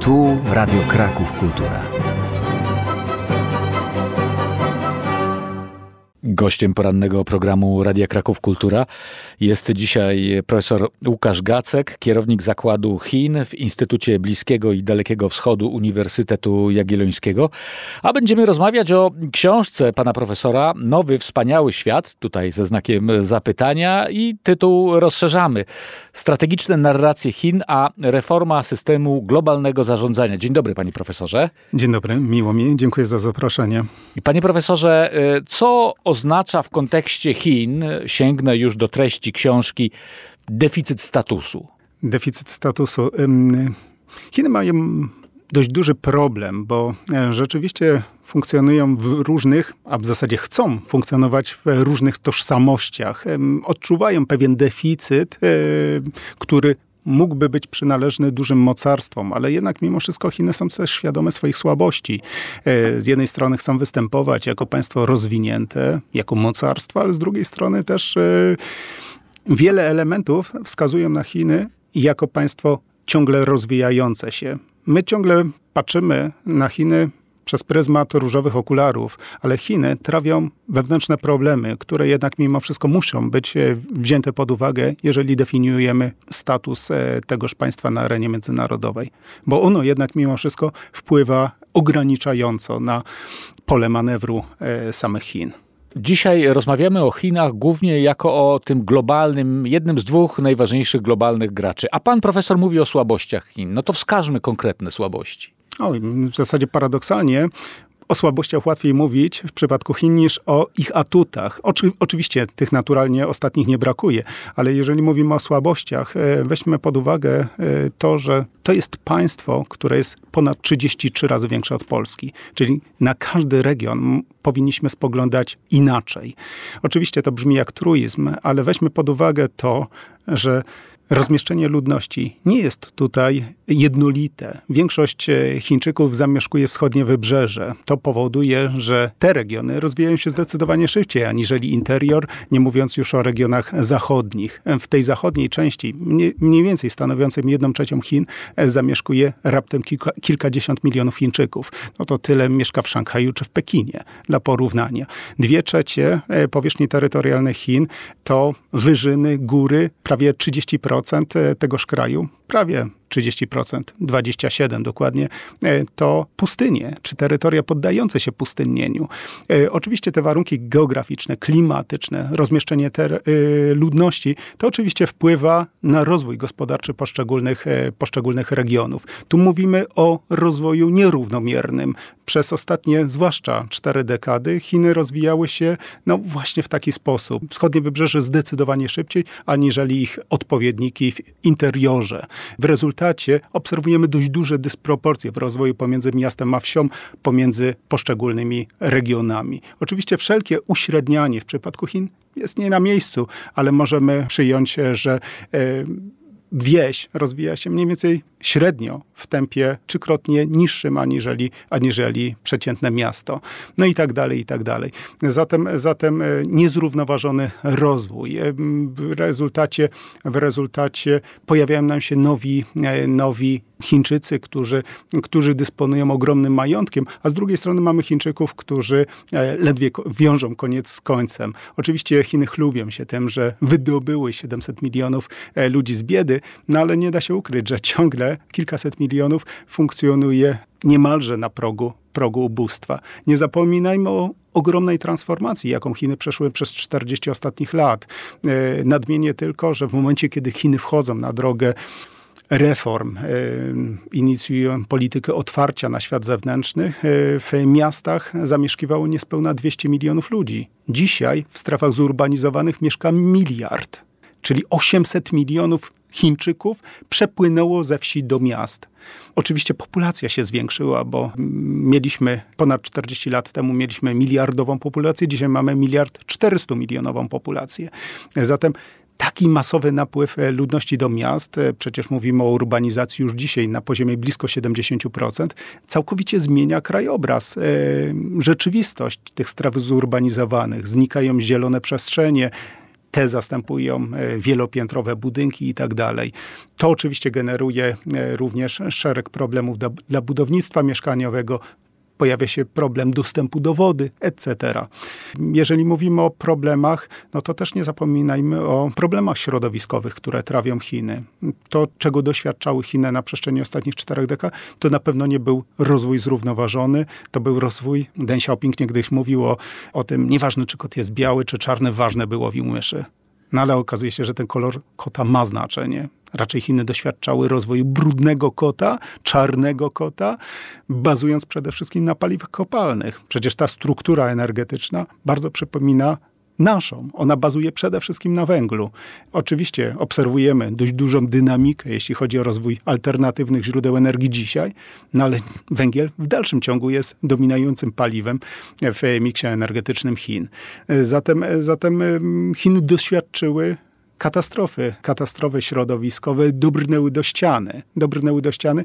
Tu Radio Kraków Kultura. Gościem porannego programu Radia Kraków Kultura jest dzisiaj profesor Łukasz Gacek, kierownik Zakładu Chin w Instytucie Bliskiego i Dalekiego Wschodu Uniwersytetu Jagiellońskiego. A będziemy rozmawiać o książce pana profesora Nowy Wspaniały Świat, tutaj ze znakiem zapytania, i tytuł rozszerzamy. Strategiczne narracje Chin, a reforma systemu globalnego zarządzania. Dzień dobry, panie profesorze. Dzień dobry, miło mi, dziękuję za zaproszenie. I panie profesorze, co oznacza w kontekście Chin, sięgnę już do treści książki, deficyt statusu? Deficyt statusu. Chiny mają dość duży problem, bo rzeczywiście funkcjonują w różnych, a w zasadzie chcą funkcjonować w różnych tożsamościach. Odczuwają pewien deficyt, który mógłby być przynależny dużym mocarstwom, ale jednak mimo wszystko Chiny są też świadome swoich słabości. Z jednej strony chcą występować jako państwo rozwinięte, jako mocarstwo, ale z drugiej strony też wiele elementów wskazują na Chiny jako państwo ciągle rozwijające się. My ciągle patrzymy na Chiny przez pryzmat różowych okularów, ale Chiny trawią wewnętrzne problemy, które jednak mimo wszystko muszą być wzięte pod uwagę, jeżeli definiujemy status tegoż państwa na arenie międzynarodowej. Bo ono jednak mimo wszystko wpływa ograniczająco na pole manewru samych Chin. Dzisiaj rozmawiamy o Chinach głównie jako o tym globalnym, jednym z dwóch najważniejszych globalnych graczy. A pan profesor mówi o słabościach Chin. No to wskażmy konkretne słabości. W zasadzie paradoksalnie o słabościach łatwiej mówić w przypadku Chin niż o ich atutach. Oczywiście tych naturalnie ostatnich nie brakuje, ale jeżeli mówimy o słabościach, weźmy pod uwagę to, że to jest państwo, które jest ponad 33 razy większe od Polski. Czyli na każdy region powinniśmy spoglądać inaczej. Oczywiście to brzmi jak truizm, ale weźmy pod uwagę to, że rozmieszczenie ludności nie jest tutaj jednolite. Większość Chińczyków zamieszkuje wschodnie wybrzeże. To powoduje, że te regiony rozwijają się zdecydowanie szybciej aniżeli interior, nie mówiąc już o regionach zachodnich. W tej zachodniej części, mniej więcej stanowiącej 1/3 Chin, zamieszkuje raptem kilkadziesiąt milionów Chińczyków. No to tyle mieszka w Szanghaju czy w Pekinie, dla porównania. 2/3 powierzchni terytorialnej Chin to wyżyny, góry, prawie 30% tegoż kraju, prawie 30%, 27% dokładnie, to pustynie, czy terytoria poddające się pustynnieniu. Oczywiście te warunki geograficzne, klimatyczne, rozmieszczenie ludności, to oczywiście wpływa na rozwój gospodarczy poszczególnych regionów. Tu mówimy o rozwoju nierównomiernym. Przez ostatnie, zwłaszcza 4 dekady, Chiny rozwijały się właśnie w taki sposób. Wschodnie wybrzeże zdecydowanie szybciej, aniżeli ich odpowiedniki w interiorze. W rezultacie obserwujemy dość duże dysproporcje w rozwoju pomiędzy miastem a wsią, pomiędzy poszczególnymi regionami. Oczywiście wszelkie uśrednianie w przypadku Chin jest nie na miejscu, ale możemy przyjąć, że wieś rozwija się mniej więcej średnio w tempie trzykrotnie niższym aniżeli przeciętne miasto. No i tak dalej, i tak dalej. Zatem niezrównoważony rozwój. W rezultacie pojawiają nam się nowi Chińczycy, którzy dysponują ogromnym majątkiem, a z drugiej strony mamy Chińczyków, którzy ledwie wiążą koniec z końcem. Oczywiście Chiny chlubią się tym, że wydobyły 700 milionów ludzi z biedy, no ale nie da się ukryć, że ciągle kilkaset milionów funkcjonuje niemalże na progu ubóstwa. Nie zapominajmy o ogromnej transformacji, jaką Chiny przeszły przez 40 ostatnich lat. Nadmienię tylko, że w momencie, kiedy Chiny wchodzą na drogę reform, inicjują politykę otwarcia na świat zewnętrzny, w miastach zamieszkiwało niespełna 200 milionów ludzi. Dzisiaj w strefach zurbanizowanych mieszka 1 miliard, czyli 800 milionów Chińczyków przepłynęło ze wsi do miast. Oczywiście populacja się zwiększyła, bo ponad 40 lat temu mieliśmy miliardową populację, dzisiaj mamy 1,4 milionową populację. Zatem taki masowy napływ ludności do miast, przecież mówimy o urbanizacji już dzisiaj na poziomie blisko 70%, całkowicie zmienia krajobraz, rzeczywistość tych stref zurbanizowanych. Znikają zielone przestrzenie, te zastępują wielopiętrowe budynki i tak dalej. To oczywiście generuje również szereg problemów dla budownictwa mieszkaniowego. Pojawia się problem dostępu do wody, etc. Jeżeli mówimy o problemach, no to też nie zapominajmy o problemach środowiskowych, które trawią Chiny. To, czego doświadczały Chiny na przestrzeni ostatnich 4 dekad, to na pewno nie był rozwój zrównoważony. To był rozwój, Deng Xiaoping niegdyś mówił o tym, nieważne czy kot jest biały czy czarny, ważne by łowił myszy. No ale okazuje się, że ten kolor kota ma znaczenie. Raczej Chiny doświadczały rozwoju brudnego kota, czarnego kota, bazując przede wszystkim na paliwach kopalnych. Przecież ta struktura energetyczna bardzo przypomina naszą. Ona bazuje przede wszystkim na węglu. Oczywiście obserwujemy dość dużą dynamikę, jeśli chodzi o rozwój alternatywnych źródeł energii dzisiaj, no ale węgiel w dalszym ciągu jest dominującym paliwem w miksie energetycznym Chin. Zatem Chiny doświadczyły katastrofy środowiskowe, dobrnęły do ściany.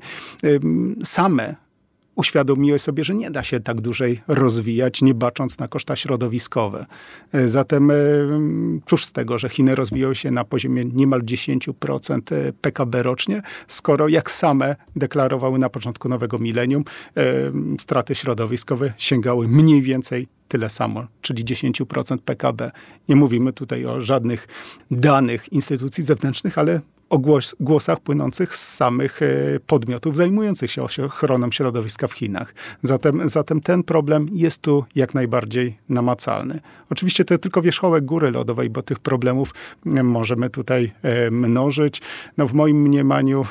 Same uświadomiły sobie, że nie da się tak dłużej rozwijać, nie bacząc na koszta środowiskowe. Zatem cóż z tego, że Chiny rozwijają się na poziomie niemal 10% PKB rocznie, skoro jak same deklarowały na początku nowego milenium, straty środowiskowe sięgały mniej więcej tyle samo, czyli 10% PKB. Nie mówimy tutaj o żadnych danych instytucji zewnętrznych, ale o głosach płynących z samych podmiotów zajmujących się ochroną środowiska w Chinach. Zatem ten problem jest tu jak najbardziej namacalny. Oczywiście to tylko wierzchołek góry lodowej, bo tych problemów możemy tutaj mnożyć. No w moim mniemaniu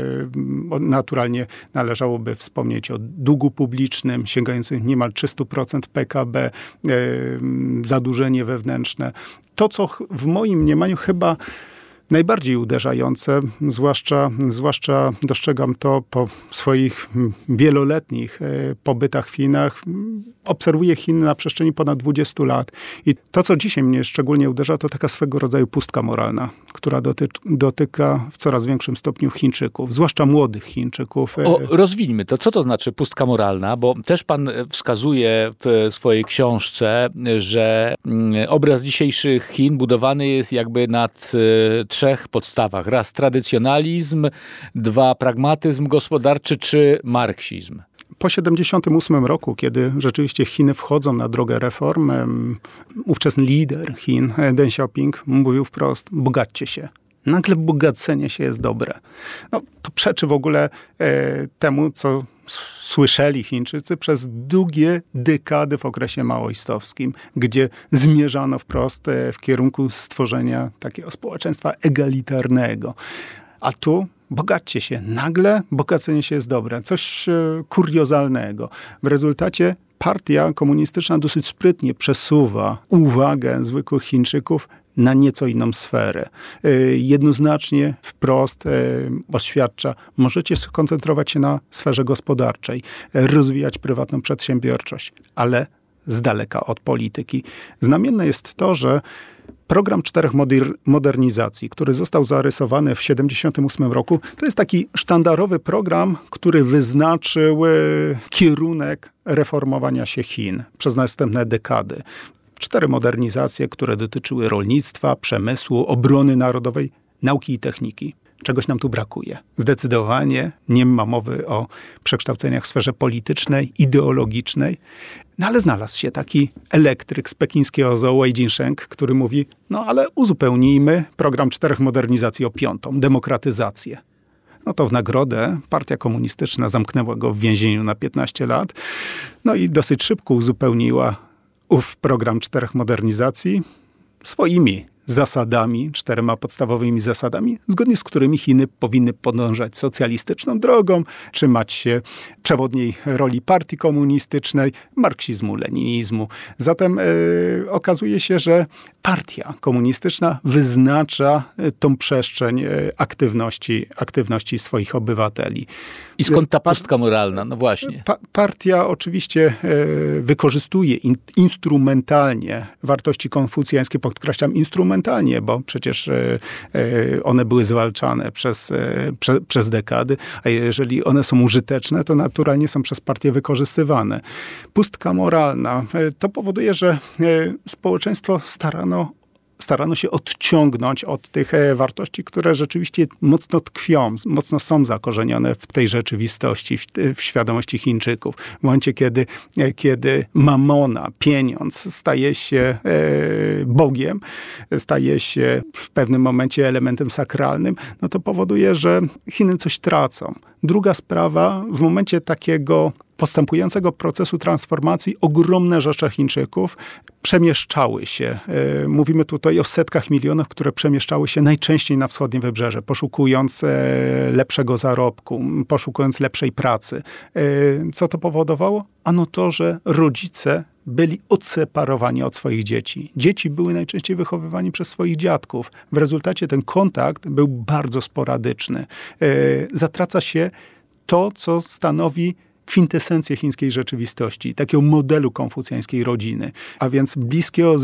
naturalnie należałoby wspomnieć o długu publicznym sięgającym niemal 300% PKB, zadłużenie wewnętrzne. To, co w moim mniemaniu chyba najbardziej uderzające, zwłaszcza dostrzegam to po swoich wieloletnich pobytach w Chinach. Obserwuję Chiny na przestrzeni ponad 20 lat i to, co dzisiaj mnie szczególnie uderza, to taka swego rodzaju pustka moralna, która dotyka w coraz większym stopniu Chińczyków, zwłaszcza młodych Chińczyków. Rozwińmy to. Co to znaczy pustka moralna? Bo też pan wskazuje w swojej książce, że obraz dzisiejszych Chin budowany jest jakby na 3 podstawach. Raz tradycjonalizm, 2 pragmatyzm gospodarczy, 3 marksizm. Po 1978 roku, kiedy rzeczywiście Chiny wchodzą na drogę reform, ówczesny lider Chin, Deng Xiaoping, mówił wprost: bogaćcie się. Nagle bogacenie się jest dobre. No, to przeczy w ogóle temu, co słyszeli Chińczycy przez długie dekady w okresie maoistowskim, gdzie zmierzano wprost w kierunku stworzenia takiego społeczeństwa egalitarnego. A tu bogaćcie się. Nagle bogacenie się jest dobre. Coś kuriozalnego. W rezultacie partia komunistyczna dosyć sprytnie przesuwa uwagę zwykłych Chińczyków na nieco inną sferę. Jednoznacznie, wprost oświadcza, możecie skoncentrować się na sferze gospodarczej, rozwijać prywatną przedsiębiorczość, ale z daleka od polityki. Znamienne jest to, że program 4 modernizacji, który został zarysowany w 1978 roku, to jest taki sztandarowy program, który wyznaczył kierunek reformowania się Chin przez następne dekady. 4 modernizacje, które dotyczyły rolnictwa, przemysłu, obrony narodowej, nauki i techniki. Czegoś nam tu brakuje. Zdecydowanie nie ma mowy o przekształceniach w sferze politycznej, ideologicznej. No ale znalazł się taki elektryk z pekińskiego zoo Wei Jinsheng, który mówi, no ale uzupełnijmy program 4 modernizacji o 5, demokratyzację. No to w nagrodę partia komunistyczna zamknęła go w więzieniu na 15 lat. No i dosyć szybko uzupełniła ów program 4 modernizacji swoimi zasadami, 4 podstawowymi zasadami, zgodnie z którymi Chiny powinny podążać socjalistyczną drogą, trzymać się przewodniej roli partii komunistycznej, marksizmu, leninizmu. Zatem okazuje się, że partia komunistyczna wyznacza tą przestrzeń aktywności swoich obywateli. I skąd ta pustka moralna? No właśnie. Partia oczywiście wykorzystuje instrumentalnie wartości konfucjańskie, podkreślam instrumentalnie, bo przecież one były zwalczane przez dekady, a jeżeli one są użyteczne, to naturalnie są przez partię wykorzystywane. Pustka moralna to powoduje, że społeczeństwo starano starano się odciągnąć od tych wartości, które rzeczywiście mocno tkwią, mocno są zakorzenione w tej rzeczywistości, w świadomości Chińczyków. W momencie, kiedy mamona, pieniądz staje się Bogiem, staje się w pewnym momencie elementem sakralnym, no to powoduje, że Chiny coś tracą. Druga sprawa, w momencie takiego postępującego procesu transformacji ogromne rzesze Chińczyków przemieszczały się. Mówimy tutaj o setkach milionów, które przemieszczały się najczęściej na wschodnie wybrzeże, poszukując lepszego zarobku, poszukując lepszej pracy. Co to powodowało? Ano to, że rodzice byli odseparowani od swoich dzieci. Dzieci były najczęściej wychowywani przez swoich dziadków. W rezultacie ten kontakt był bardzo sporadyczny. Zatraca się to, co stanowi kwintesencję chińskiej rzeczywistości, takiego modelu konfucjańskiej rodziny, a więc bliskiego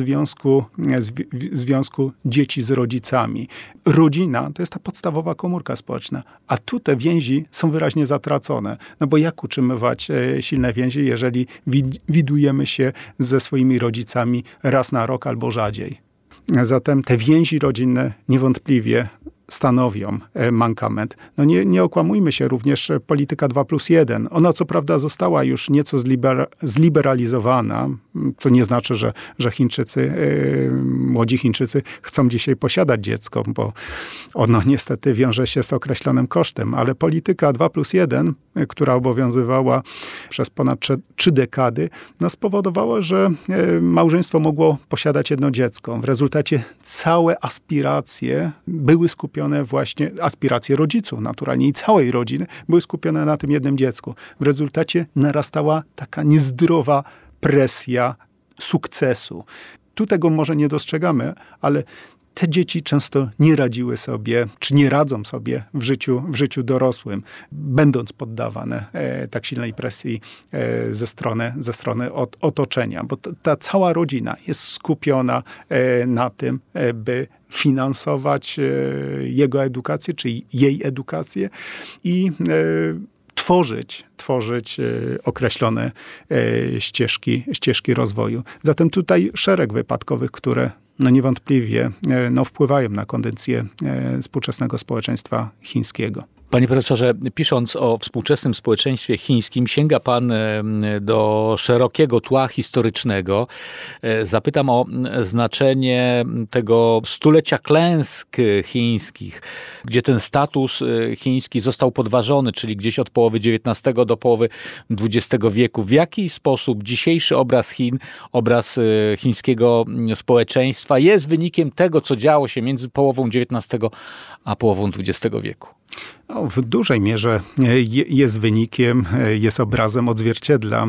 związku dzieci z rodzicami. Rodzina to jest ta podstawowa komórka społeczna, a tu te więzi są wyraźnie zatracone. No bo jak utrzymywać silne więzi, jeżeli widujemy się ze swoimi rodzicami raz na rok albo rzadziej? Zatem te więzi rodzinne niewątpliwie stanowią mankament. No nie okłamujmy się, również polityka 2+1. Ona co prawda została już nieco zliberalizowana, co nie znaczy, że Chińczycy, młodzi Chińczycy chcą dzisiaj posiadać dziecko, bo ono niestety wiąże się z określonym kosztem, ale polityka 2+1, która obowiązywała przez ponad 3 dekady, no spowodowała, że małżeństwo mogło posiadać jedno dziecko. W rezultacie całe aspiracje były skupione właśnie, aspiracje rodziców naturalnie i całej rodziny były skupione na tym jednym dziecku. W rezultacie narastała taka niezdrowa presja sukcesu. Tu tego może nie dostrzegamy, ale te dzieci często nie radziły sobie, czy nie radzą sobie w życiu dorosłym, będąc poddawane tak silnej presji ze strony otoczenia. Bo ta cała rodzina jest skupiona na tym, by finansować jego edukację, czy jej edukację i tworzyć określone ścieżki rozwoju. Zatem tutaj szereg wypadkowych, które niewątpliwie wpływają na kondycję współczesnego społeczeństwa chińskiego. Panie profesorze, pisząc o współczesnym społeczeństwie chińskim, sięga pan do szerokiego tła historycznego. Zapytam o znaczenie tego stulecia klęsk chińskich, gdzie ten status chiński został podważony, czyli gdzieś od połowy XIX do połowy XX wieku. W jaki sposób dzisiejszy obraz Chin, obraz chińskiego społeczeństwa jest wynikiem tego, co działo się między połową XIX a połową XX wieku? No, w dużej mierze jest wynikiem, jest obrazem, odzwierciedla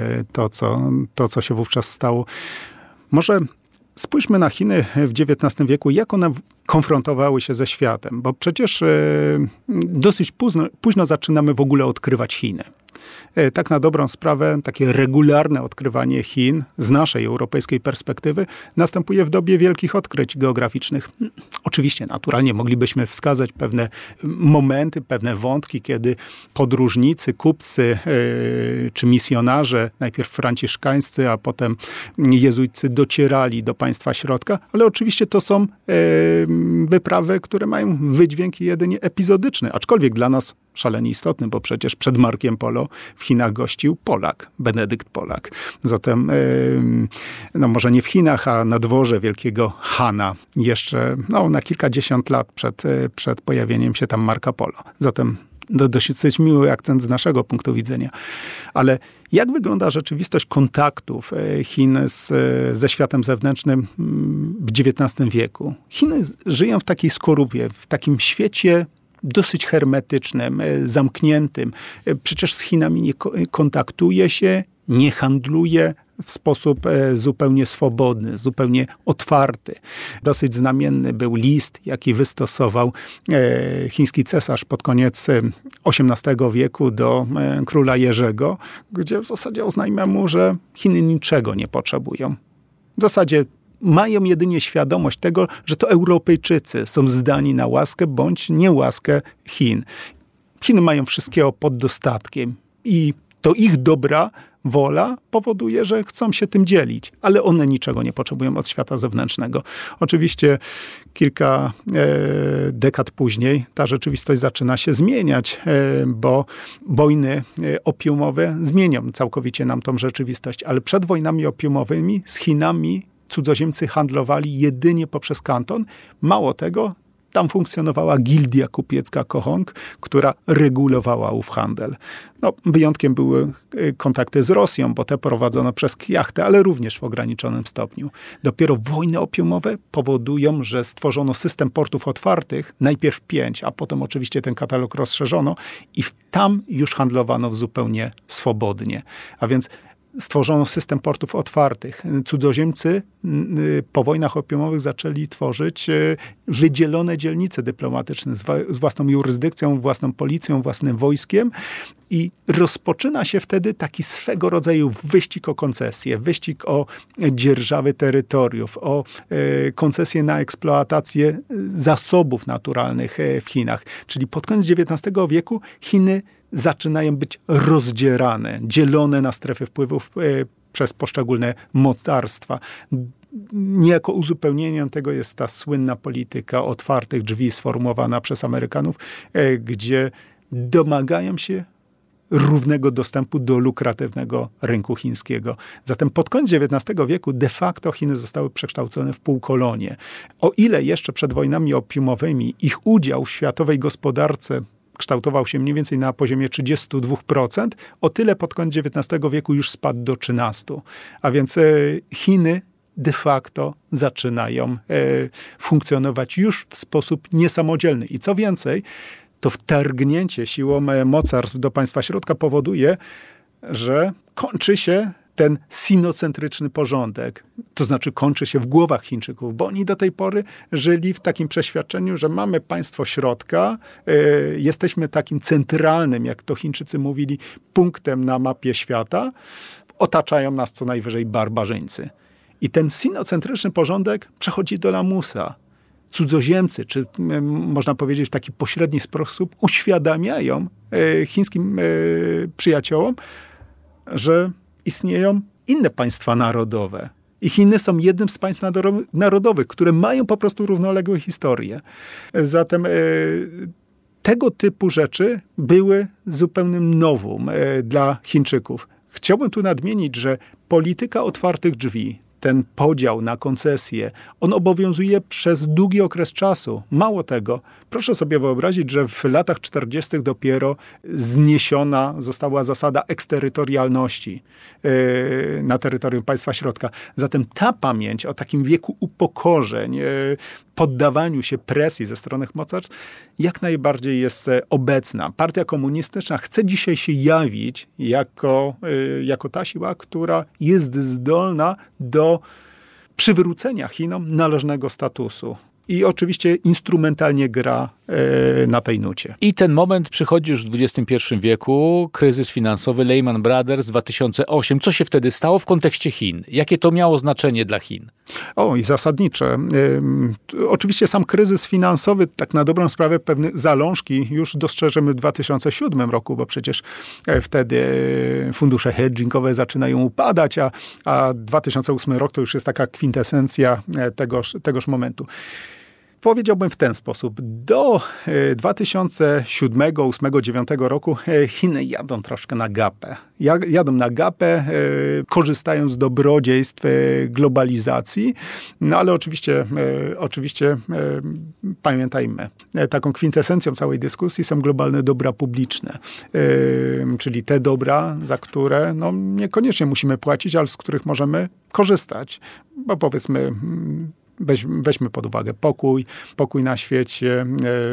to, co się wówczas stało. Może spójrzmy na Chiny w XIX wieku, jak one konfrontowały się ze światem, bo przecież dosyć późno zaczynamy w ogóle odkrywać Chiny. Tak na dobrą sprawę, takie regularne odkrywanie Chin z naszej europejskiej perspektywy następuje w dobie wielkich odkryć geograficznych. Oczywiście, naturalnie moglibyśmy wskazać pewne momenty, pewne wątki, kiedy podróżnicy, kupcy czy misjonarze, najpierw franciszkańscy, a potem jezuici docierali do państwa środka, ale oczywiście to są wyprawy, które mają wydźwięk jedynie epizodyczny, aczkolwiek dla nas szalenie istotny, bo przecież przed Markiem Polo w Chinach gościł Polak, Benedykt Polak. Zatem, może nie w Chinach, a na dworze wielkiego Hana jeszcze na kilkadziesiąt lat przed pojawieniem się tam Marka Polo. Zatem dosyć miły akcent z naszego punktu widzenia. Ale jak wygląda rzeczywistość kontaktów Chin ze światem zewnętrznym w XIX wieku? Chiny żyją w takiej skorupie, w takim świecie dosyć hermetycznym, zamkniętym. Przecież z Chinami nie kontaktuje się, nie handluje w sposób zupełnie swobodny, zupełnie otwarty. Dosyć znamienny był list, jaki wystosował chiński cesarz pod koniec XVIII wieku do króla Jerzego, gdzie w zasadzie oznajmia mu, że Chiny niczego nie potrzebują. W zasadzie mają jedynie świadomość tego, że to Europejczycy są zdani na łaskę bądź niełaskę Chin. Chiny mają wszystkiego pod dostatkiem i to ich dobra wola powoduje, że chcą się tym dzielić, ale one niczego nie potrzebują od świata zewnętrznego. Oczywiście kilka dekad później ta rzeczywistość zaczyna się zmieniać, bo wojny opiumowe zmienią całkowicie nam tą rzeczywistość, ale przed wojnami opiumowymi z Chinami cudzoziemcy handlowali jedynie poprzez kanton. Mało tego, tam funkcjonowała gildia kupiecka Kohong, która regulowała ów handel. No, wyjątkiem były kontakty z Rosją, bo te prowadzono przez jachtę, ale również w ograniczonym stopniu. Dopiero wojny opiumowe powodują, że stworzono system portów otwartych, najpierw 5, a potem oczywiście ten katalog rozszerzono i tam już handlowano zupełnie swobodnie. A więc stworzono system portów otwartych. Cudzoziemcy po wojnach opiumowych zaczęli tworzyć wydzielone dzielnice dyplomatyczne z własną jurysdykcją, własną policją, własnym wojskiem i rozpoczyna się wtedy taki swego rodzaju wyścig o koncesje, wyścig o dzierżawy terytoriów, o koncesje na eksploatację zasobów naturalnych w Chinach. Czyli pod koniec XIX wieku Chiny zaczynają być rozdzierane, dzielone na strefy wpływów przez poszczególne mocarstwa. Niejako uzupełnieniem tego jest ta słynna polityka otwartych drzwi sformułowana przez Amerykanów, gdzie domagają się równego dostępu do lukratywnego rynku chińskiego. Zatem pod koniec XIX wieku de facto Chiny zostały przekształcone w półkolonie. O ile jeszcze przed wojnami opiumowymi ich udział w światowej gospodarce kształtował się mniej więcej na poziomie 32%, o tyle pod koniec XIX wieku już spadł do 13%. A więc Chiny de facto zaczynają funkcjonować już w sposób niesamodzielny. I co więcej, to wtargnięcie siłą mocarstw do państwa środka powoduje, że kończy się ten sinocentryczny porządek. To znaczy kończy się w głowach Chińczyków, bo oni do tej pory żyli w takim przeświadczeniu, że mamy państwo środka, jesteśmy takim centralnym, jak to Chińczycy mówili, punktem na mapie świata, otaczają nas co najwyżej barbarzyńcy. I ten sinocentryczny porządek przechodzi do lamusa. Cudzoziemcy, czy można powiedzieć w taki pośredni sposób, uświadamiają chińskim przyjaciołom, że istnieją inne państwa narodowe. I Chiny są jednym z państw narodowych, które mają po prostu równoległe historie. Zatem tego typu rzeczy były zupełnym novum dla Chińczyków. Chciałbym tu nadmienić, że polityka otwartych drzwi, ten podział na koncesje, on obowiązuje przez długi okres czasu. Mało tego, proszę sobie wyobrazić, że w latach 40. dopiero zniesiona została zasada eksterytorialności na terytorium państwa środka. Zatem ta pamięć o takim wieku upokorzeń, poddawaniu się presji ze strony mocarstw jak najbardziej jest obecna. Partia komunistyczna chce dzisiaj się jawić jako ta siła, która jest zdolna do przywrócenia Chinom należnego statusu. I oczywiście instrumentalnie gra na tej nucie. I ten moment przychodzi już w XXI wieku, kryzys finansowy Lehman Brothers 2008. Co się wtedy stało w kontekście Chin? Jakie to miało znaczenie dla Chin? I zasadnicze. Oczywiście sam kryzys finansowy, tak na dobrą sprawę, pewne zalążki już dostrzeżemy w 2007 roku, bo przecież wtedy fundusze hedgingowe zaczynają upadać, a 2008 rok to już jest taka kwintesencja tegoż momentu. Powiedziałbym w ten sposób. Do 2007, 2008, 2009 roku Chiny jadą troszkę na gapę. Jadą na gapę, korzystają z dobrodziejstw globalizacji, no ale oczywiście pamiętajmy, taką kwintesencją całej dyskusji są globalne dobra publiczne, czyli te dobra, za które niekoniecznie musimy płacić, ale z których możemy korzystać, bo powiedzmy, weźmy pod uwagę pokój na świecie,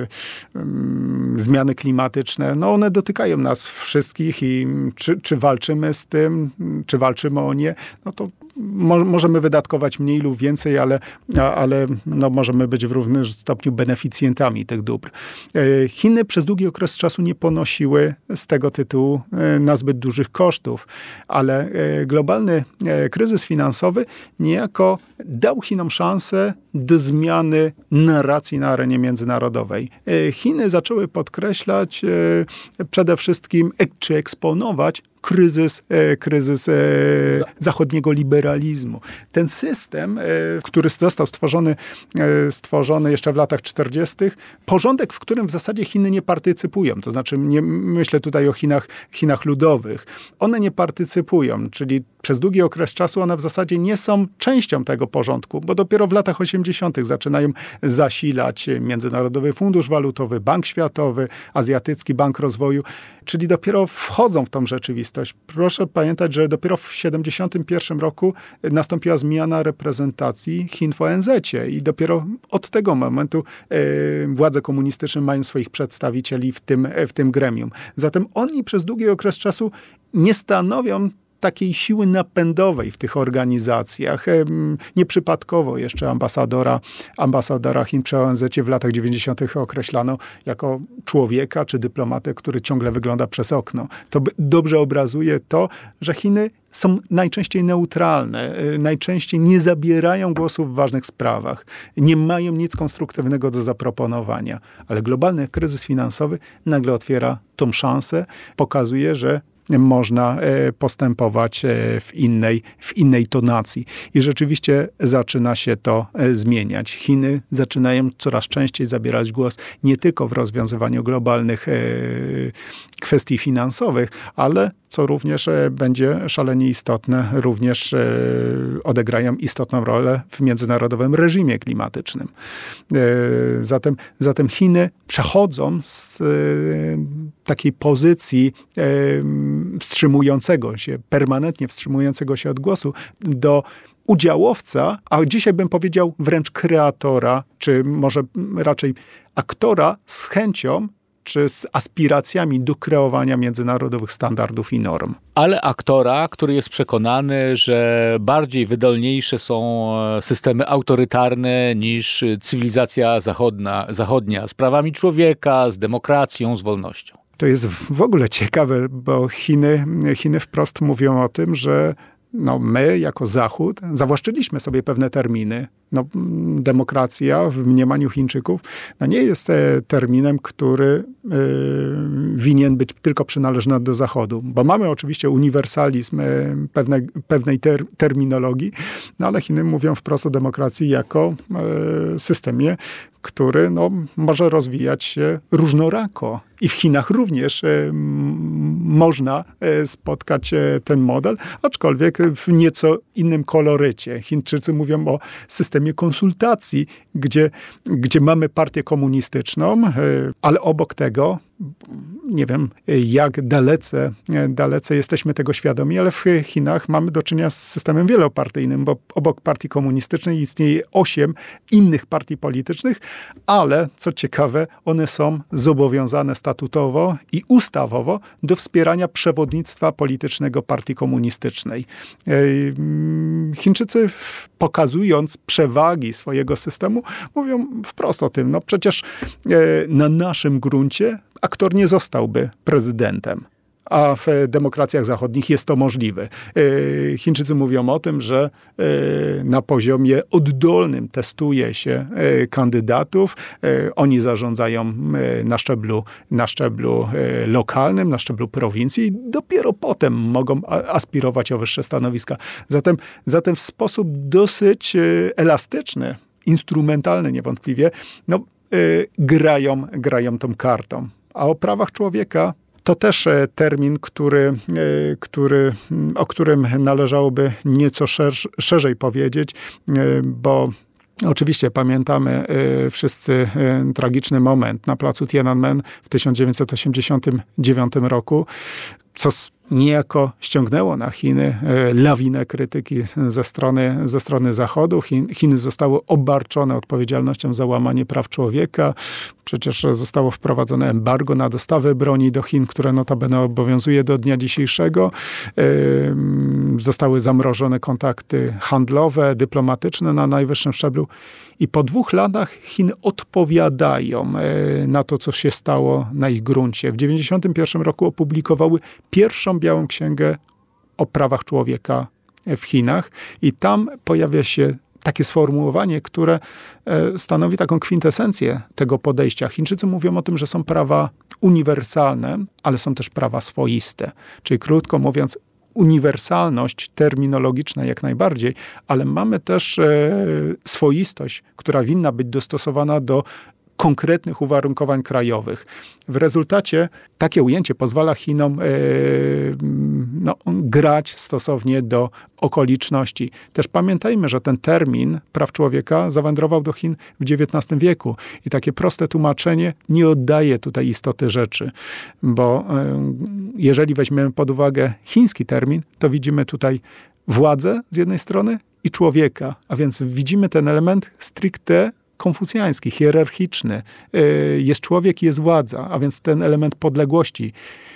zmiany klimatyczne. One dotykają nas wszystkich i czy walczymy z tym, czy walczymy o nie, to możemy wydatkować mniej lub więcej, ale możemy być w równym stopniu beneficjentami tych dóbr. Chiny przez długi okres czasu nie ponosiły z tego tytułu nazbyt dużych kosztów, ale globalny kryzys finansowy niejako dał Chinom szansę do zmiany narracji na arenie międzynarodowej. Chiny zaczęły podkreślać przede wszystkim, czy eksponować kryzys zachodniego liberalizmu. Ten system, który został stworzony jeszcze w latach 40., porządek, w którym w zasadzie Chiny nie partycypują. To znaczy, myślę tutaj o Chinach ludowych. One nie partycypują, czyli przez długi okres czasu one w zasadzie nie są częścią tego porządku, bo dopiero w latach 80. zaczynają zasilać Międzynarodowy Fundusz Walutowy, Bank Światowy, Azjatycki Bank Rozwoju, czyli dopiero wchodzą w tą rzeczywistość. Proszę pamiętać, że dopiero w 1971 roku nastąpiła zmiana reprezentacji Chin w ONZ-cie i dopiero od tego momentu władze komunistyczne mają swoich przedstawicieli w tym gremium. Zatem oni przez długi okres czasu nie stanowią takiej siły napędowej w tych organizacjach. Nieprzypadkowo jeszcze ambasadora Chin przy ONZ-cie w latach 90. określano jako człowieka czy dyplomatę, który ciągle wygląda przez okno. To dobrze obrazuje to, że Chiny są najczęściej neutralne, najczęściej nie zabierają głosu w ważnych sprawach, nie mają nic konstruktywnego do zaproponowania. Ale globalny kryzys finansowy nagle otwiera tą szansę, pokazuje, że można postępować w innej tonacji. I rzeczywiście zaczyna się to zmieniać. Chiny zaczynają coraz częściej zabierać głos nie tylko w rozwiązywaniu globalnych kwestii finansowych, ale co również będzie szalenie istotne, również odegrają istotną rolę w międzynarodowym reżimie klimatycznym. Zatem Chiny przechodzą z takiej pozycji permanentnie wstrzymującego się od głosu do udziałowca, a dzisiaj bym powiedział wręcz kreatora, czy może raczej aktora z chęcią czy z aspiracjami do kreowania międzynarodowych standardów i norm. Ale aktora, który jest przekonany, że bardziej wydolniejsze są systemy autorytarne niż cywilizacja zachodnia z prawami człowieka, z demokracją, z wolnością. To jest w ogóle ciekawe, bo Chiny wprost mówią o tym, że my jako Zachód zawłaszczyliśmy sobie pewne terminy. Demokracja w mniemaniu Chińczyków nie jest terminem, który winien być tylko przynależny do Zachodu. Bo mamy oczywiście uniwersalizm pewnej terminologii, ale Chiny mówią wprost o demokracji jako systemie, który może rozwijać się różnorako. I w Chinach również można spotkać ten model, aczkolwiek w nieco innym kolorycie. Chińczycy mówią o systemie konsultacji, gdzie mamy partię komunistyczną, ale obok tego, nie wiem jak dalece jesteśmy tego świadomi, ale w Chinach mamy do czynienia z systemem wielopartyjnym, bo obok partii komunistycznej istnieje 8 innych partii politycznych, ale co ciekawe, one są zobowiązane statutowo i ustawowo do wspierania przewodnictwa politycznego partii komunistycznej. Chińczycy, pokazując przewagi swojego systemu, mówią wprost o tym. Przecież na naszym gruncie aktor nie zostałby prezydentem, a w demokracjach zachodnich jest to możliwe. Chińczycy mówią o tym, że na poziomie oddolnym testuje się kandydatów. Oni zarządzają na szczeblu lokalnym, na szczeblu prowincji i dopiero potem mogą aspirować o wyższe stanowiska. Zatem w sposób dosyć elastyczny, instrumentalny niewątpliwie, grają tą kartą. A o prawach człowieka to też termin, o którym należałoby nieco szerzej powiedzieć, bo oczywiście pamiętamy wszyscy tragiczny moment na placu Tiananmen w 1989 roku. co niejako ściągnęło na Chiny lawinę krytyki ze strony Zachodu. Chiny zostały obarczone odpowiedzialnością za łamanie praw człowieka. Przecież zostało wprowadzone embargo na dostawy broni do Chin, które notabene obowiązuje do dnia dzisiejszego. Zostały zamrożone kontakty handlowe, dyplomatyczne na najwyższym szczeblu. I po 2 latach Chiny odpowiadają na to, co się stało na ich gruncie. W 1991 roku opublikowały pierwszą białą księgę o prawach człowieka w Chinach i tam pojawia się takie sformułowanie, które stanowi taką kwintesencję tego podejścia. Chińczycy mówią o tym, że są prawa uniwersalne, ale są też prawa swoiste. Czyli krótko mówiąc, uniwersalność terminologiczna jak najbardziej, ale mamy też swoistość, która winna być dostosowana do konkretnych uwarunkowań krajowych. W rezultacie takie ujęcie pozwala Chinom grać stosownie do okoliczności. Też pamiętajmy, że ten termin praw człowieka zawędrował do Chin w XIX wieku i takie proste tłumaczenie nie oddaje tutaj istoty rzeczy, bo jeżeli weźmiemy pod uwagę chiński termin, to widzimy tutaj władzę z jednej strony i człowieka, a więc widzimy ten element stricte konfucjański, hierarchiczny. Jest człowiek i jest władza, a więc ten element podległości.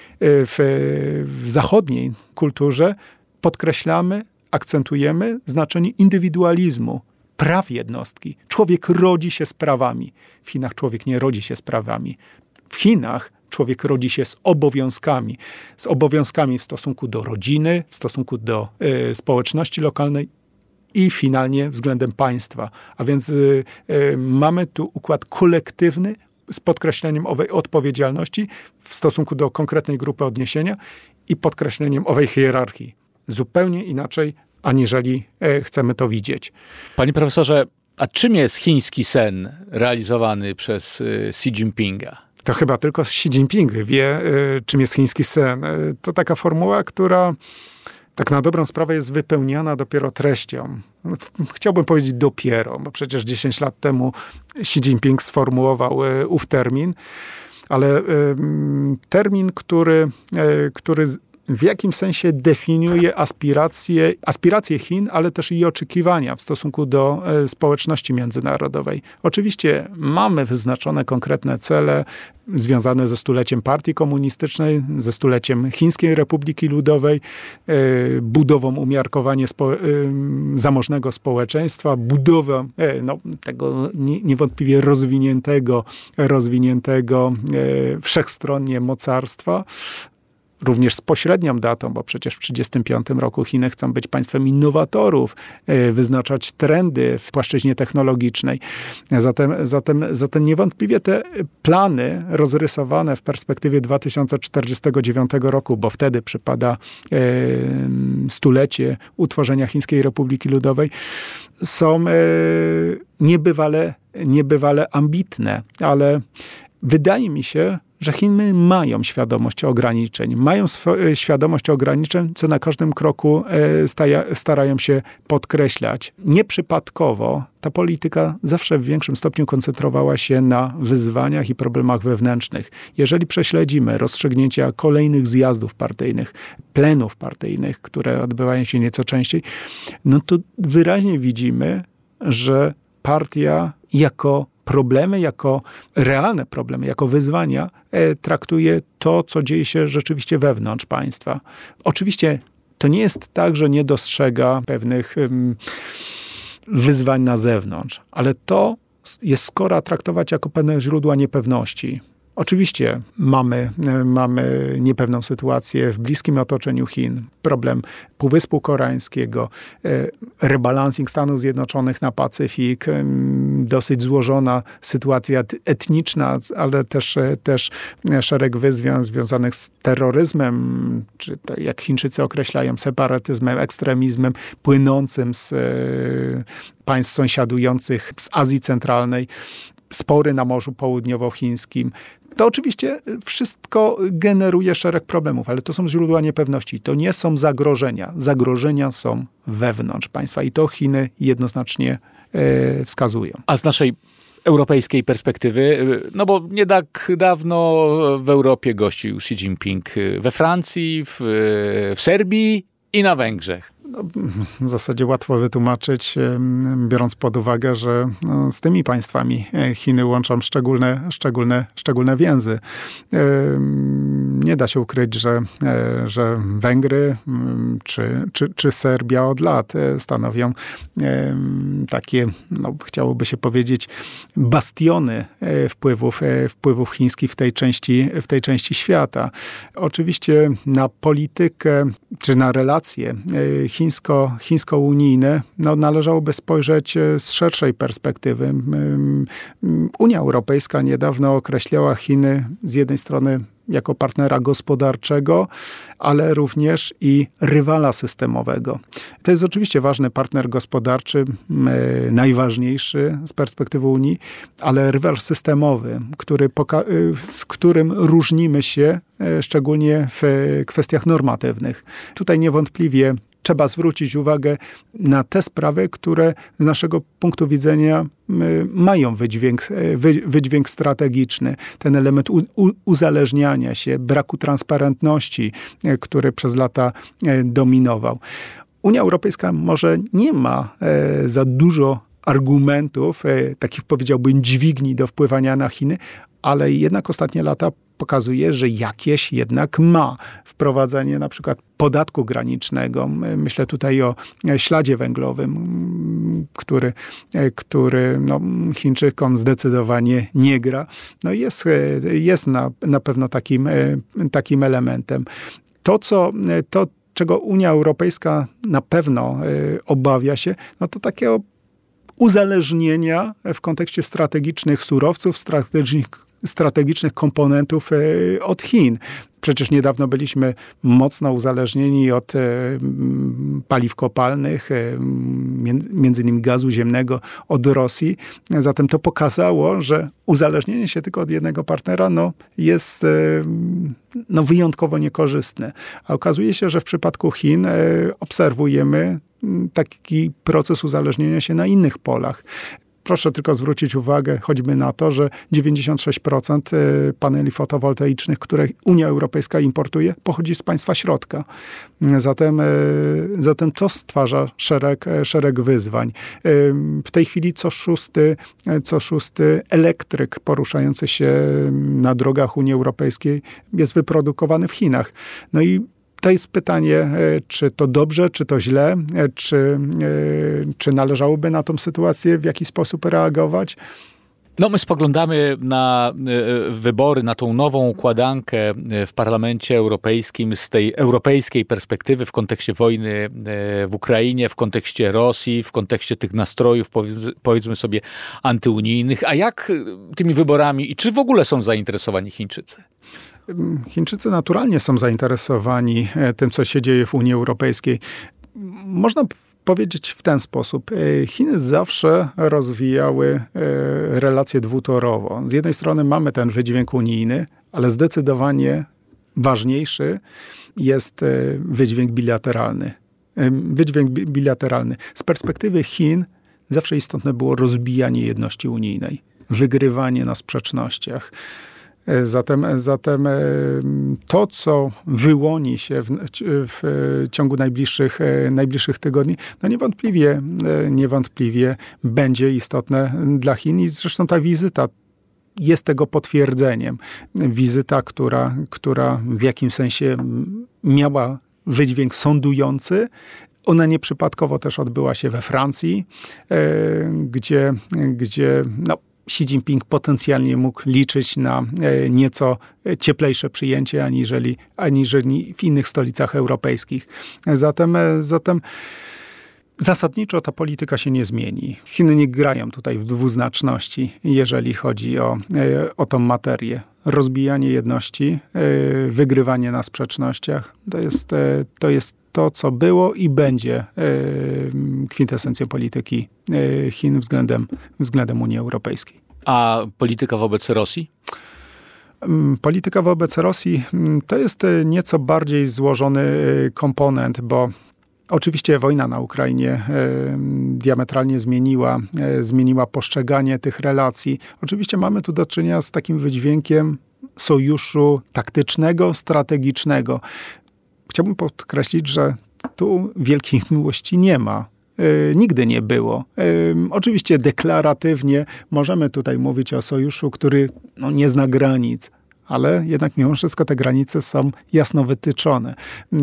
W zachodniej kulturze podkreślamy, akcentujemy znaczenie indywidualizmu, praw jednostki. Człowiek rodzi się z prawami. W Chinach człowiek nie rodzi się z prawami. W Chinach człowiek rodzi się z obowiązkami. Z obowiązkami w stosunku do rodziny, w stosunku do społeczności lokalnej, i finalnie względem państwa. A więc mamy tu układ kolektywny z podkreśleniem owej odpowiedzialności w stosunku do konkretnej grupy odniesienia i podkreśleniem owej hierarchii. Zupełnie inaczej, aniżeli chcemy to widzieć. Panie profesorze, a czym jest chiński sen realizowany przez Xi Jinpinga? To chyba tylko Xi Jinping wie, czym jest chiński sen. To taka formuła, która tak na dobrą sprawę jest wypełniana dopiero treścią. Chciałbym powiedzieć dopiero, bo przecież 10 lat temu Xi Jinping sformułował ów termin, ale termin, który w jakimś sensie definiuje aspiracje Chin, ale też i oczekiwania w stosunku do społeczności międzynarodowej. Oczywiście mamy wyznaczone konkretne cele związane ze stuleciem Partii Komunistycznej, ze stuleciem Chińskiej Republiki Ludowej, budową umiarkowanie zamożnego społeczeństwa, budową tego niewątpliwie rozwiniętego wszechstronnie mocarstwa. Również z pośrednią datą, bo przecież w 1935 roku Chiny chcą być państwem innowatorów, wyznaczać trendy w płaszczyźnie technologicznej. Zatem niewątpliwie te plany rozrysowane w perspektywie 2049 roku, bo wtedy przypada stulecie utworzenia Chińskiej Republiki Ludowej, są niebywale ambitne, ale wydaje mi się, że Chiny mają świadomość ograniczeń, co na każdym kroku starają się podkreślać. Nieprzypadkowo ta polityka zawsze w większym stopniu koncentrowała się na wyzwaniach i problemach wewnętrznych. Jeżeli prześledzimy rozstrzygnięcia kolejnych zjazdów partyjnych, plenów partyjnych, które odbywają się nieco częściej, no to wyraźnie widzimy, że partia jako problemy, jako realne problemy, jako wyzwania traktuje to, co dzieje się rzeczywiście wewnątrz państwa. Oczywiście to nie jest tak, że nie dostrzega pewnych wyzwań na zewnątrz, ale to jest skora traktować jako pewne źródła niepewności. Oczywiście mamy niepewną sytuację w bliskim otoczeniu Chin, problem Półwyspu Koreańskiego, rebalancing Stanów Zjednoczonych na Pacyfik, dosyć złożona sytuacja etniczna, ale też szereg wyzwań związanych z terroryzmem, czy to, jak Chińczycy określają, separatyzmem, ekstremizmem płynącym z państw sąsiadujących z Azji Centralnej, spory na Morzu Południowochińskim. To oczywiście wszystko generuje szereg problemów, ale to są źródła niepewności. To nie są zagrożenia. Zagrożenia są wewnątrz państwa i to Chiny jednoznacznie wskazują. A z naszej europejskiej perspektywy, no bo nie tak dawno w Europie gościł Xi Jinping we Francji, w Serbii i na Węgrzech. No, w zasadzie łatwo wytłumaczyć, biorąc pod uwagę, że z tymi państwami Chiny łączą szczególne więzy. Nie da się ukryć, że Węgry czy Serbia od lat stanowią takie, no, chciałoby się powiedzieć, bastiony wpływów chińskich w tej części świata. Oczywiście na politykę czy na relacje chińsko-unijne należałoby spojrzeć z szerszej perspektywy. Unia Europejska niedawno określała Chiny z jednej strony jako partnera gospodarczego, ale również i rywala systemowego. To jest oczywiście ważny partner gospodarczy, najważniejszy z perspektywy Unii, ale rywal systemowy, z którym różnimy się szczególnie w kwestiach normatywnych. Tutaj niewątpliwie trzeba zwrócić uwagę na te sprawy, które z naszego punktu widzenia mają wydźwięk strategiczny. Ten element uzależniania się, braku transparentności, który przez lata dominował. Unia Europejska może nie ma za dużo argumentów, takich powiedziałbym dźwigni do wpływania na Chiny, ale jednak ostatnie lata pokazuje, że jakieś jednak ma. Wprowadzenie na przykład podatku granicznego. Myślę tutaj o śladzie węglowym, który Chińczykom zdecydowanie nie gra. No jest na pewno takim elementem. To, czego Unia Europejska na pewno obawia się, no to takiego uzależnienia w kontekście strategicznych surowców, strategicznych komponentów od Chin. Przecież niedawno byliśmy mocno uzależnieni od paliw kopalnych, między innymi gazu ziemnego od Rosji. Zatem to pokazało, że uzależnienie się tylko od jednego partnera jest wyjątkowo niekorzystne. A okazuje się, że w przypadku Chin obserwujemy taki proces uzależnienia się na innych polach. Proszę tylko zwrócić uwagę choćby na to, że 96% paneli fotowoltaicznych, które Unia Europejska importuje, pochodzi z państwa środka. Zatem to stwarza szereg wyzwań. W tej chwili co szósty elektryk poruszający się na drogach Unii Europejskiej jest wyprodukowany w Chinach. No i to jest pytanie, czy to dobrze, czy to źle, czy należałoby na tą sytuację w jakiś sposób reagować. No, my spoglądamy na wybory, na tą nową układankę w Parlamencie Europejskim z tej europejskiej perspektywy w kontekście wojny w Ukrainie, w kontekście Rosji, w kontekście tych nastrojów, powiedzmy sobie, antyunijnych. A jak tymi wyborami i czy w ogóle są zainteresowani Chińczycy? Chińczycy naturalnie są zainteresowani tym, co się dzieje w Unii Europejskiej. Można powiedzieć w ten sposób. Chiny zawsze rozwijały relacje dwutorowo. Z jednej strony mamy ten wydźwięk unijny, ale zdecydowanie ważniejszy jest wydźwięk bilateralny. Z perspektywy Chin zawsze istotne było rozbijanie jedności unijnej, wygrywanie na sprzecznościach. Zatem to, co wyłoni się w ciągu najbliższych tygodni, no niewątpliwie będzie istotne dla Chin i zresztą ta wizyta jest tego potwierdzeniem. Wizyta, która w jakimś sensie miała wydźwięk sądujący. Ona nieprzypadkowo też odbyła się we Francji, gdzie Xi Jinping potencjalnie mógł liczyć na nieco cieplejsze przyjęcie aniżeli w innych stolicach europejskich. Zatem zasadniczo ta polityka się nie zmieni. Chiny nie grają tutaj w dwuznaczności, jeżeli chodzi o tą materię. Rozbijanie jedności, wygrywanie na sprzecznościach, to jest to, co było i będzie kwintesencją polityki Chin względem Unii Europejskiej. A polityka wobec Rosji? Polityka wobec Rosji to jest nieco bardziej złożony komponent, bo Oczywiście wojna na Ukrainie diametralnie zmieniła postrzeganie tych relacji. Oczywiście mamy tu do czynienia z takim wydźwiękiem sojuszu taktycznego, strategicznego. Chciałbym podkreślić, że tu wielkiej miłości nie ma. Nigdy nie było. Oczywiście deklaratywnie możemy tutaj mówić o sojuszu, który nie zna granic, ale jednak mimo wszystko te granice są jasno wytyczone.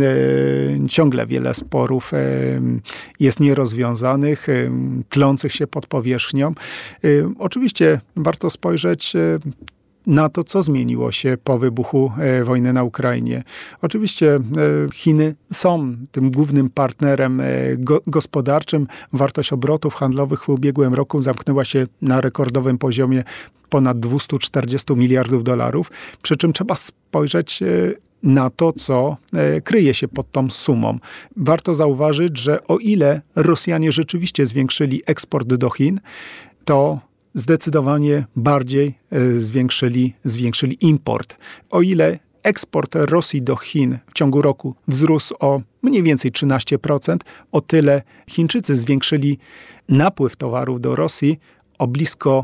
Ciągle wiele sporów jest nierozwiązanych, tlących się pod powierzchnią. Oczywiście warto spojrzeć na to, co zmieniło się po wybuchu wojny na Ukrainie. Oczywiście Chiny są tym głównym partnerem gospodarczym. Wartość obrotów handlowych w ubiegłym roku zamknęła się na rekordowym poziomie ponad 240 miliardów dolarów. Przy czym trzeba spojrzeć na to, co kryje się pod tą sumą. Warto zauważyć, że o ile Rosjanie rzeczywiście zwiększyli eksport do Chin, to zdecydowanie bardziej zwiększyli import. O ile eksport Rosji do Chin w ciągu roku wzrósł o mniej więcej 13%, o tyle Chińczycy zwiększyli napływ towarów do Rosji o blisko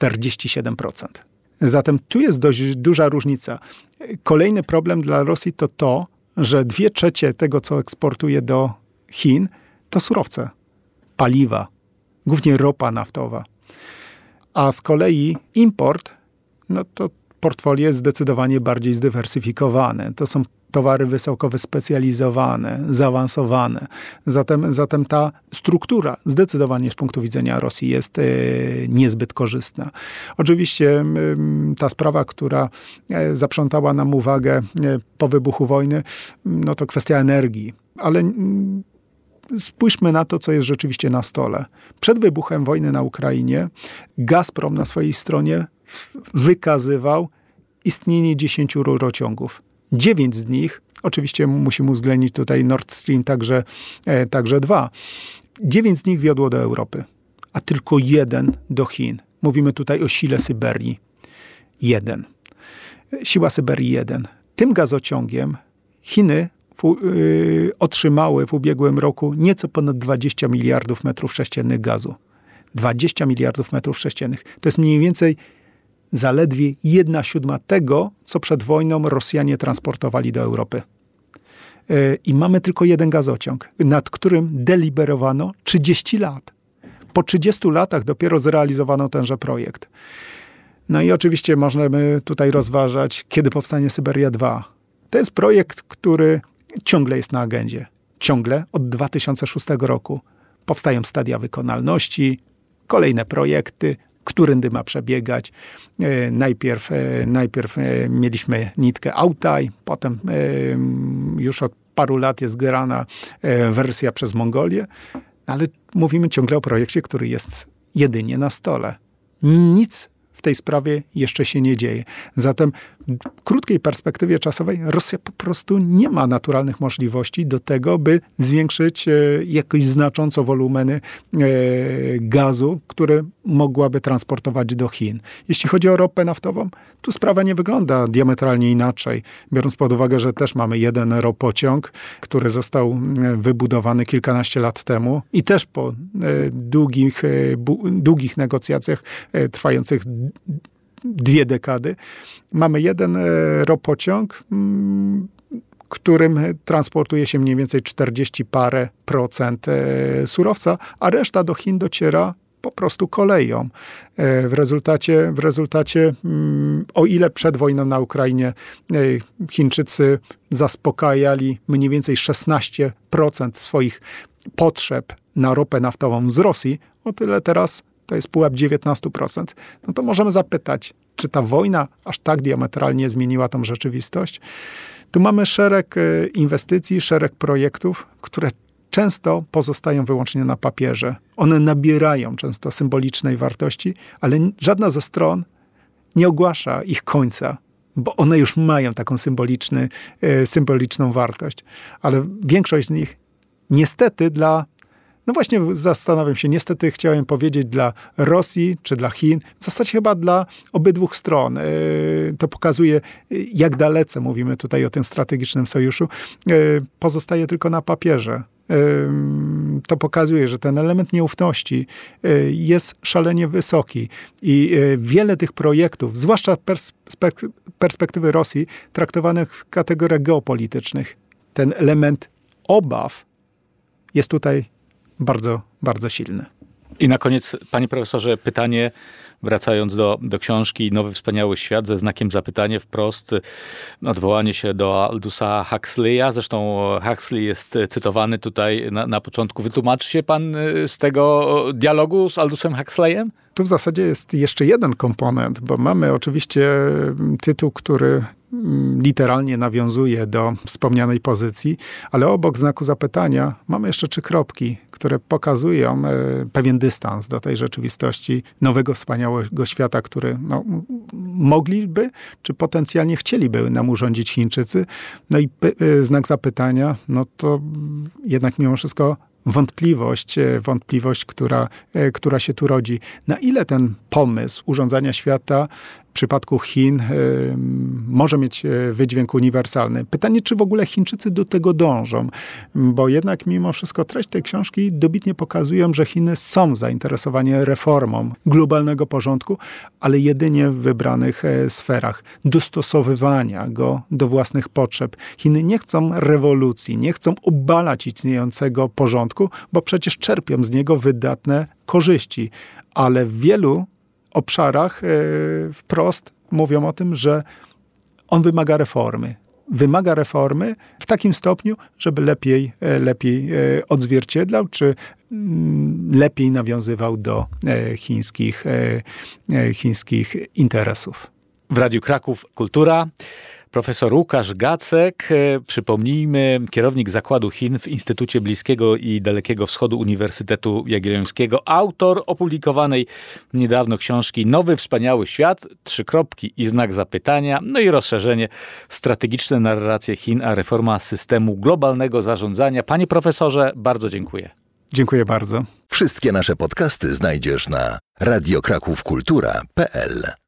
47%. Zatem tu jest dość duża różnica. Kolejny problem dla Rosji to to, że 2/3 tego, co eksportuje do Chin, to surowce, paliwa, głównie ropa naftowa. A z kolei import, to portfolio jest zdecydowanie bardziej zdywersyfikowane. To są towary wysoko wyspecjalizowane, zaawansowane. Zatem ta struktura zdecydowanie z punktu widzenia Rosji jest niezbyt korzystna. Oczywiście ta sprawa, która zaprzątała nam uwagę po wybuchu wojny, to kwestia energii. Ale spójrzmy na to, co jest rzeczywiście na stole. Przed wybuchem wojny na Ukrainie Gazprom na swojej stronie wykazywał istnienie 10 rurociągów. 9 z nich, oczywiście musimy uwzględnić tutaj Nord Stream, także 2. 9 z nich wiodło do Europy, a tylko 1 do Chin. Mówimy tutaj o sile Syberii. 1. Siła Syberii 1. Tym gazociągiem Chiny otrzymały w ubiegłym roku nieco ponad 20 miliardów metrów sześciennych gazu. 20 miliardów metrów sześciennych. To jest mniej więcej zaledwie 1/7 tego, co przed wojną Rosjanie transportowali do Europy. I mamy tylko jeden gazociąg, nad którym deliberowano 30 lat. Po 30 latach dopiero zrealizowano tenże projekt. No i oczywiście możemy tutaj rozważać, kiedy powstanie Syberia 2. To jest projekt, który ciągle jest na agendzie. Ciągle od 2006 roku. Powstają stadia wykonalności, kolejne projekty, którędy ma przebiegać. Najpierw mieliśmy nitkę Altaj, potem już od paru lat jest grana wersja przez Mongolię, ale mówimy ciągle o projekcie, który jest jedynie na stole. Nic w tej sprawie jeszcze się nie dzieje. Zatem w krótkiej perspektywie czasowej Rosja po prostu nie ma naturalnych możliwości do tego, by zwiększyć jakoś znacząco wolumeny gazu, które mogłaby transportować do Chin. Jeśli chodzi o ropę naftową, tu sprawa nie wygląda diametralnie inaczej, biorąc pod uwagę, że też mamy jeden ropociąg, który został wybudowany kilkanaście lat temu i też po długich negocjacjach trwających 2 dekady. Mamy jeden ropociąg, którym transportuje się mniej więcej 40 parę procent surowca, a reszta do Chin dociera po prostu koleją. W rezultacie, o ile przed wojną na Ukrainie Chińczycy zaspokajali mniej więcej 16% swoich potrzeb na ropę naftową z Rosji, o tyle teraz to jest pułap 19%. No to możemy zapytać, czy ta wojna aż tak diametralnie zmieniła tą rzeczywistość? Tu mamy szereg inwestycji, szereg projektów, które często pozostają wyłącznie na papierze. One nabierają często symbolicznej wartości, ale żadna ze stron nie ogłasza ich końca, bo one już mają taką symboliczną wartość. Ale większość z nich niestety właśnie zastanawiam się, niestety chciałem powiedzieć dla Rosji czy dla Chin, w zasadzie chyba dla obydwu stron. To pokazuje, jak dalece, mówimy tutaj o tym strategicznym sojuszu, pozostaje tylko na papierze. to pokazuje, że ten element nieufności jest szalenie wysoki i wiele tych projektów, zwłaszcza perspektywy Rosji, traktowanych w kategoriach geopolitycznych, ten element obaw jest tutaj bardzo, bardzo silny. I na koniec, panie profesorze, pytanie, wracając do książki Nowy Wspaniały Świat, ze znakiem zapytania wprost, odwołanie się do Aldusa Huxleya. Zresztą Huxley jest cytowany tutaj na początku. Wytłumaczy się pan z tego dialogu z Aldusem Huxleyem? Tu w zasadzie jest jeszcze jeden komponent, bo mamy oczywiście tytuł, który literalnie nawiązuje do wspomnianej pozycji, ale obok znaku zapytania mamy jeszcze 3 kropki, które pokazują pewien dystans do tej rzeczywistości nowego, wspaniałego świata, który mogliby, czy potencjalnie chcieliby nam urządzić Chińczycy. No i znak zapytania, no to jednak mimo wszystko wątpliwość, która się tu rodzi. Na ile ten pomysł urządzania świata w przypadku Chin może mieć wydźwięk uniwersalny? Pytanie, czy w ogóle Chińczycy do tego dążą? Bo jednak mimo wszystko treść tej książki dobitnie pokazują, że Chiny są zainteresowane reformą globalnego porządku, ale jedynie w wybranych sferach. Dostosowywania go do własnych potrzeb. Chiny nie chcą rewolucji, nie chcą obalać istniejącego porządku, bo przecież czerpią z niego wydatne korzyści. Ale w wielu obszarach wprost mówią o tym, że on wymaga reformy. Wymaga reformy w takim stopniu, żeby lepiej odzwierciedlał, czy lepiej nawiązywał do chińskich interesów. W Radiu Kraków Kultura. Profesor Łukasz Gacek, przypomnijmy, kierownik Zakładu Chin w Instytucie Bliskiego i Dalekiego Wschodu Uniwersytetu Jagiellońskiego, autor opublikowanej niedawno książki Nowy Wspaniały Świat, 3 kropki i znak zapytania, no i rozszerzenie strategiczne narracje Chin, a reforma systemu globalnego zarządzania. Panie profesorze, bardzo dziękuję. Dziękuję bardzo. Wszystkie nasze podcasty znajdziesz na radiokrakówkultura.pl.